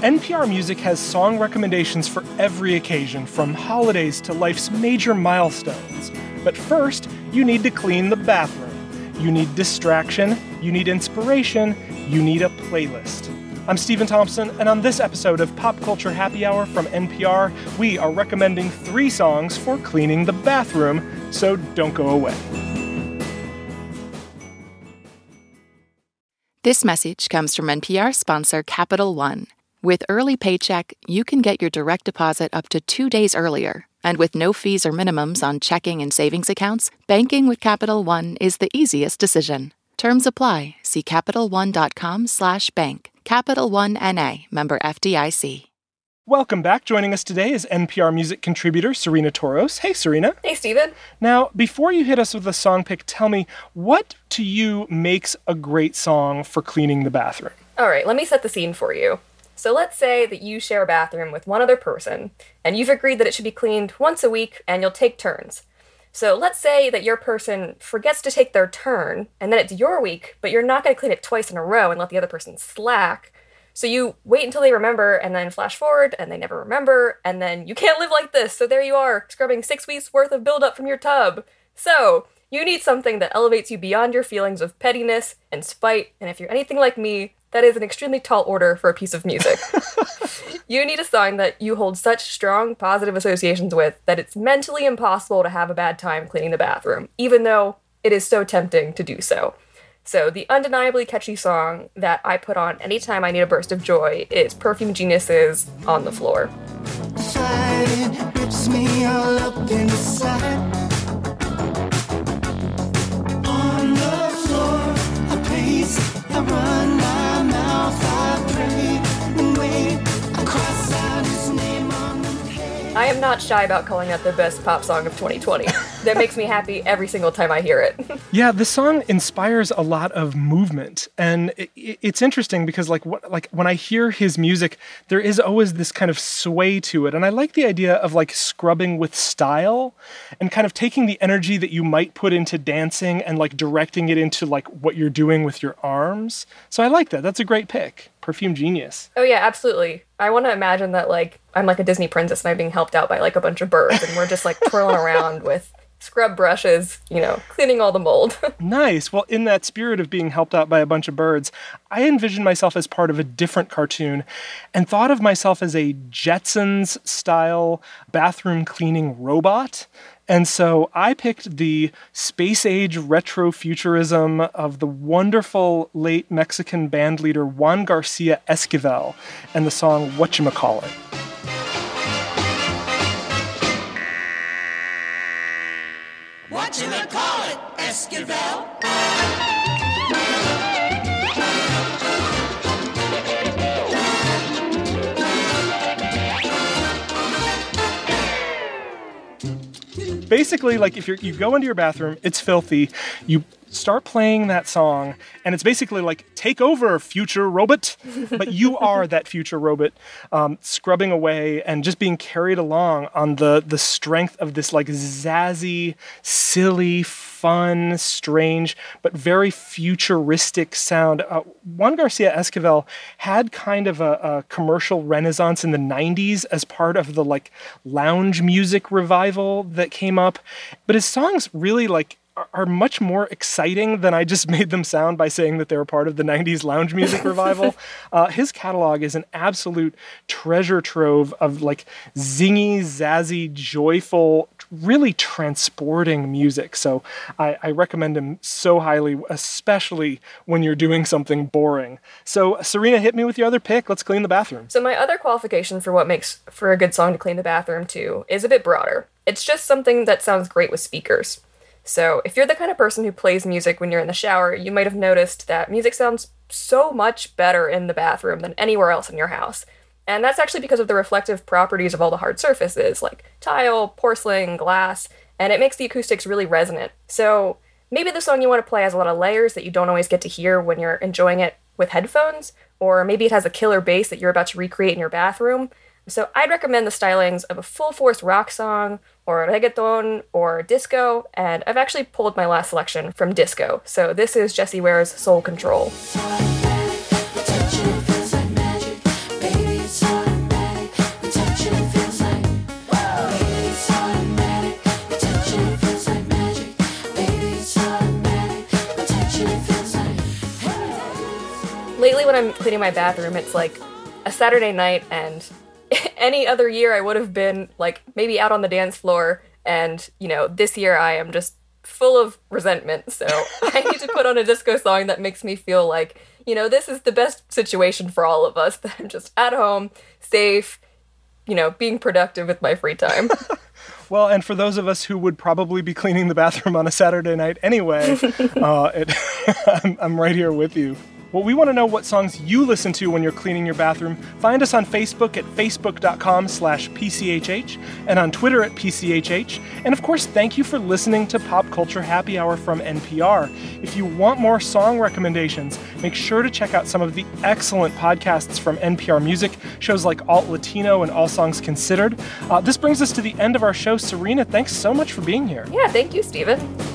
NPR Music has song recommendations for every occasion, from holidays to life's major milestones. But first, you need to clean the bathroom. You need distraction, you need inspiration, you need a playlist. I'm Stephen Thompson, and on this episode of Pop Culture Happy Hour from NPR, we are recommending 3 songs for cleaning the bathroom, so don't go away. This message comes from NPR sponsor Capital One. With Early Paycheck, you can get your direct deposit up to 2 days earlier. And with no fees or minimums on checking and savings accounts, banking with Capital One is the easiest decision. Terms apply. See CapitalOne.com/bank. Capital One N.A., member FDIC. Welcome back. Joining us today is NPR Music contributor Serena Toros. Hey, Serena. Hey, Stephen. Now, before you hit us with a song pick, tell me, what to you makes a great song for cleaning the bathroom? All right, let me set the scene for you. So let's say that you share a bathroom with one other person, and you've agreed that it should be cleaned once a week, and you'll take turns. So let's say that your person forgets to take their turn, and then it's your week, but you're not going to clean it twice in a row and let the other person slack. So you wait until they remember, and then flash forward, and they never remember, and then you can't live like this, so there you are, scrubbing 6 weeks worth of buildup from your tub. So you need something that elevates you beyond your feelings of pettiness and spite, and if you're anything like me, that is an extremely tall order for a piece of music. You need a song that you hold such strong positive associations with that it's mentally impossible to have a bad time cleaning the bathroom, even though it is so tempting to do so. So the undeniably catchy song that I put on anytime I need a burst of joy is Perfume Genius's On the Floor. It rips me all up inside. On the floor, I pace, I run my mouth, I pray and wait, I cross out his name on the page. I am not shy about calling that the best pop song of 2020. That makes me happy every single time I hear it. Yeah, this song inspires a lot of movement, and it's interesting because when I hear his music, there is always this kind of sway to it, and I like the idea of scrubbing with style and kind of taking the energy that you might put into dancing and directing it into what you're doing with your arms. So I like that. That's a great pick. Perfume Genius. Oh yeah, absolutely. I want to imagine that I'm like a Disney princess and I'm being helped out by a bunch of birds, and we're just twirling around with scrub brushes, cleaning all the mold. Nice. Well, in that spirit of being helped out by a bunch of birds, I envisioned myself as part of a different cartoon and thought of myself as a Jetsons-style bathroom cleaning robot. And so I picked the space-age retrofuturism of the wonderful late Mexican bandleader Juan Garcia Esquivel and the song Whatchamacallit. Whatchamacallit, Esquivel? Basically, if you go into your bathroom, it's filthy, you start playing that song, and it's basically take over, future robot. But you are that future robot, scrubbing away and just being carried along on the strength of this zazzy, silly, fun, strange, but very futuristic sound. Juan Garcia Esquivel had kind of a commercial renaissance in the 90s as part of the lounge music revival that came up. But his songs really are much more exciting than I just made them sound by saying that they were part of the 90s lounge music revival. His catalog is an absolute treasure trove of zingy, zazzy, joyful, really transporting music. So I recommend him so highly, especially when you're doing something boring. So Serena, hit me with your other pick. Let's clean the bathroom. So my other qualification for what makes for a good song to clean the bathroom too is a bit broader. It's just something that sounds great with speakers. So if you're the kind of person who plays music when you're in the shower, you might have noticed that music sounds so much better in the bathroom than anywhere else in your house. And that's actually because of the reflective properties of all the hard surfaces, like tile, porcelain, glass, and it makes the acoustics really resonant. So maybe the song you want to play has a lot of layers that you don't always get to hear when you're enjoying it with headphones, or maybe it has a killer bass that you're about to recreate in your bathroom. So I'd recommend the stylings of a full-force rock song, or reggaeton, or disco, and I've actually pulled my last selection from disco. So this is Jessie Ware's Soul Control. Touch you feels like magic, baby, it's lately when I'm cleaning my bathroom, it's like a Saturday night, and any other year I would have been like maybe out on the dance floor, and this year I am just full of resentment, so I need to put on a disco song that makes me feel like, this is the best situation for all of us, that I'm just at home, safe, being productive with my free time. Well, and for those of us who would probably be cleaning the bathroom on a Saturday night anyway, I'm right here with you. Well, we want to know what songs you listen to when you're cleaning your bathroom. Find us on Facebook at facebook.com/PCHH and on Twitter at PCHH. And of course, thank you for listening to Pop Culture Happy Hour from NPR. If you want more song recommendations, make sure to check out some of the excellent podcasts from NPR Music, shows like Alt Latino and All Songs Considered. This brings us to the end of our show. Serena, thanks so much for being here. Yeah, thank you, Stephen.